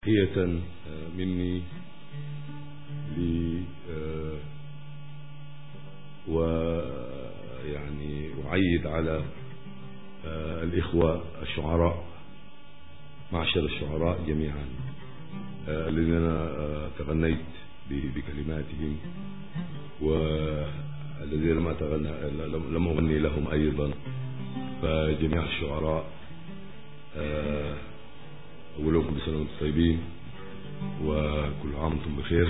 تحية مني ويعني أعيد على الإخوة الشعراء، معشر الشعراء جميعا الذين أنا تغنيت بكلماتهم، والذين لم أغني لهم أيضا. فجميع الشعراء أقول لكم بسنة وانتم طيبين وكل عام وانتم بخير.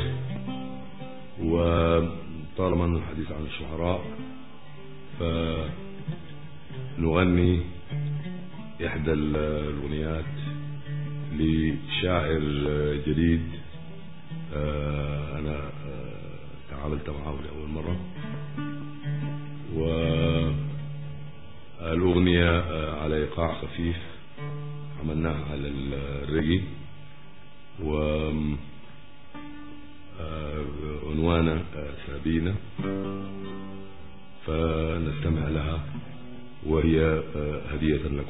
وطالما أن الحديث عن الشعراء فنغني إحدى الأغنيات لشاعر جديد أنا تعاملت معه لأول مرة، والأغنية على إيقاع خفيف عملناها على الريجي، وعنوانها سابينة، فنستمع لها وهي هدية لكم.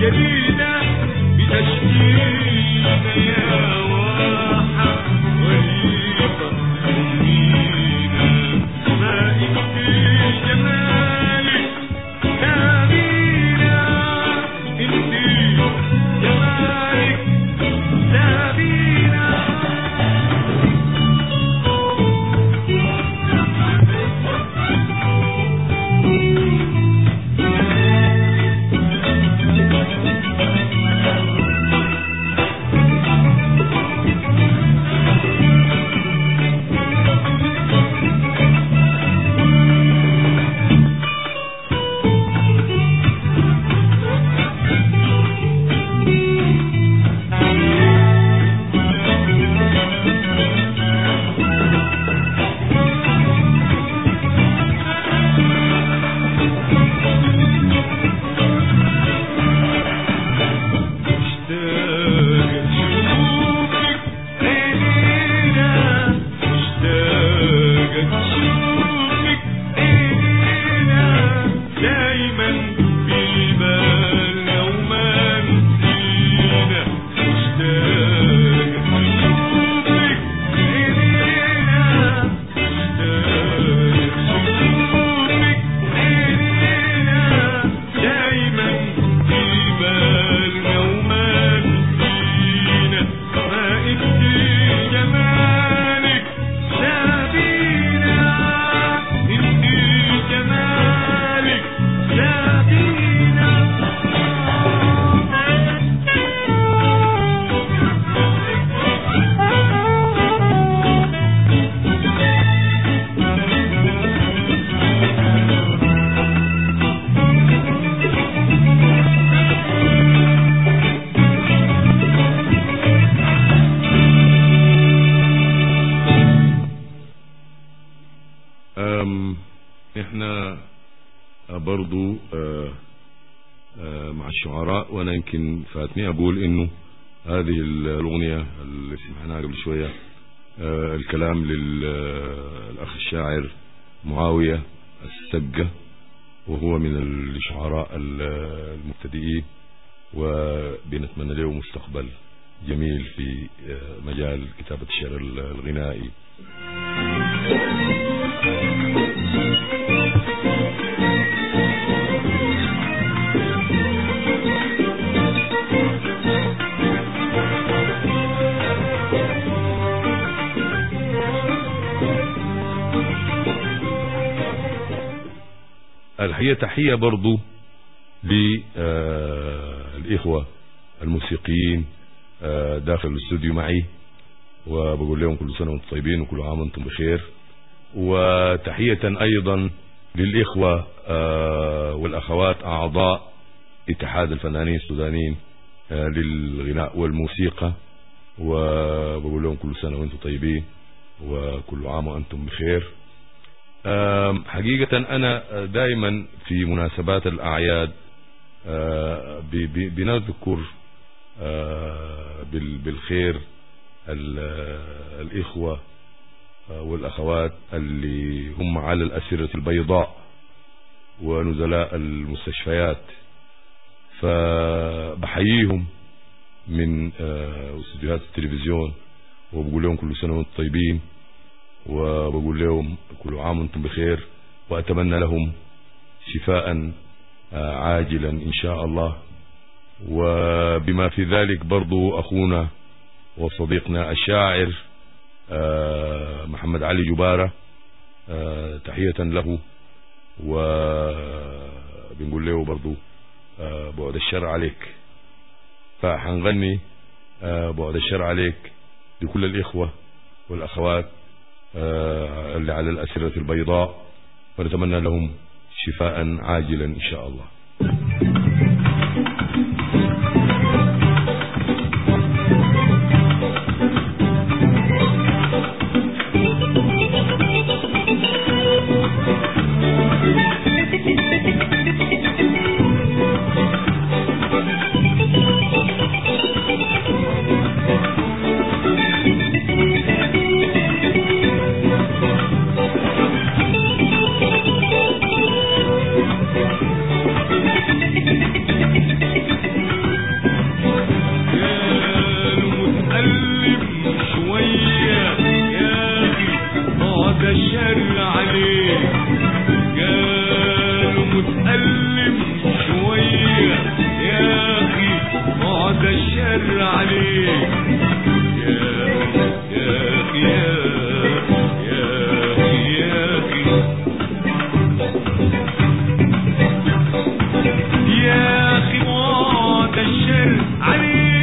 احنا برضو مع الشعراء، وانا يمكن فاتني اقول انه هذه الاغنية اللي سمعناها قبل شوية الكلام للاخ الشاعر معاوية السقة، وهو من الشعراء المبتدئين، وبنتمنى له مستقبل جميل في مجال كتابة الشعر الغنائي. الحقيقة تحية برضو للإخوة الموسيقيين داخل الاستوديو معي، وبقول لهم كل سنة وانتم طيبين وكل عام وانتم بخير. وتحية أيضا للإخوة والأخوات أعضاء اتحاد الفنانين السودانيين للغناء والموسيقى، وبقول لهم كل سنة وانتم طيبين وكل عام وانتم بخير. حقيقة أنا دائما في مناسبات الأعياد بنذكر بالخير الإخوة والأخوات اللي هم على الأسرة البيضاء ونزلاء المستشفيات، فبحييهم من استديوهات التلفزيون وبقول لهم كل سنة وانتم طيبين، وبقول لهم كل عام وانتم بخير، وأتمنى لهم شفاء عاجلا إن شاء الله. وبما في ذلك برضو أخونا وصديقنا الشاعر محمد علي جبارة، تحية له، وبنقول له برضو بعد الشر عليك. فحنغني بعد الشر عليك لكل الإخوة والأخوات اللي على الأسرة البيضاء، ونتمنى لهم شفاء عاجلا إن شاء الله. الشر عليك يا أخي موت الشر عليك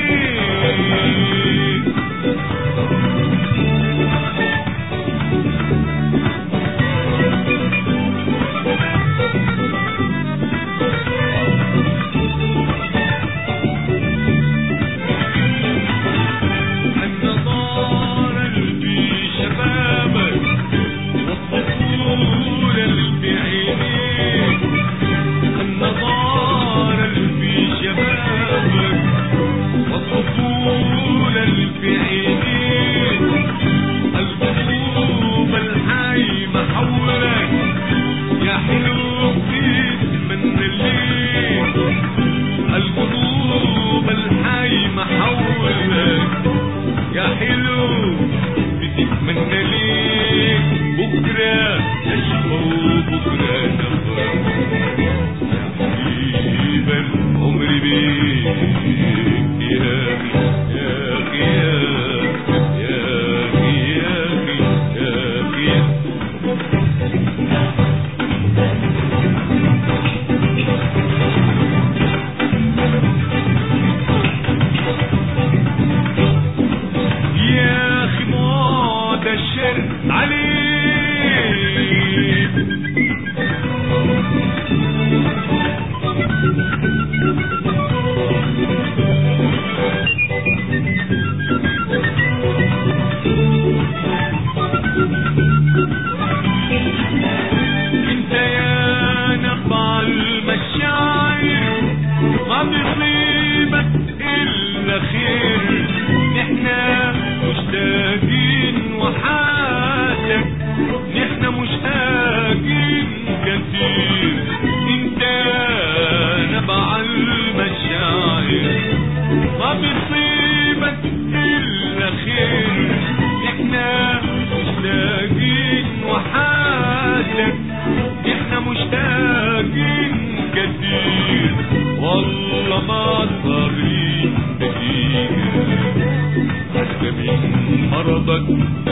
مرضك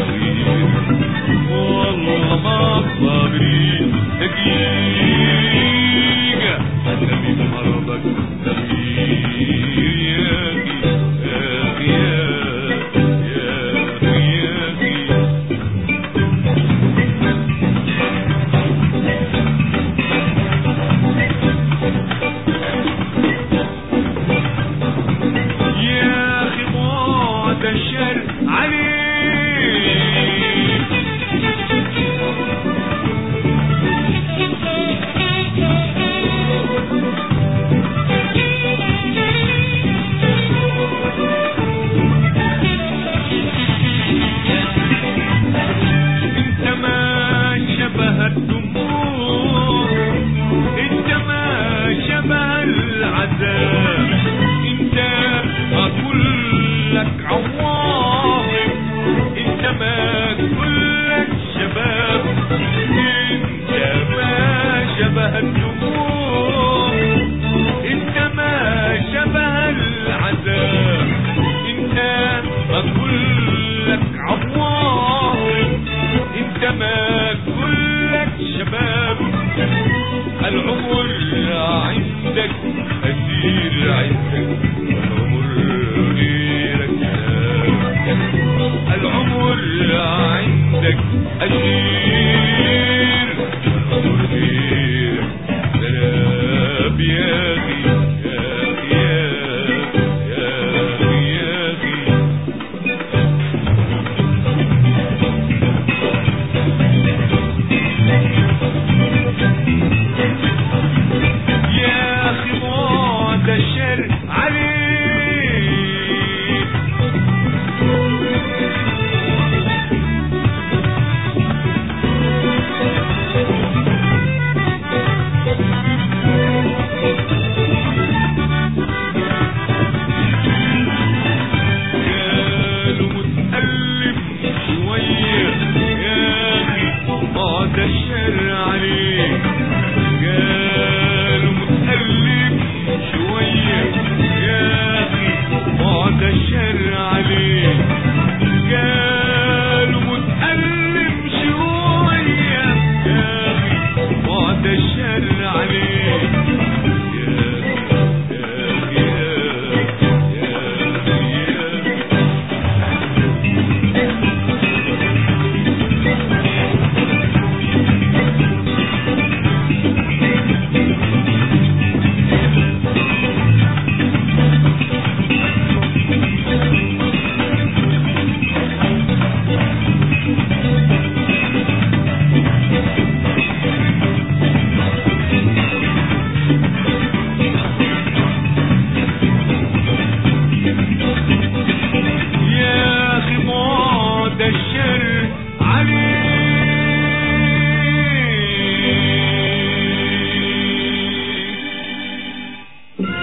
دقيق والله ما صابرين دقيقة حتى من مرضك دقيق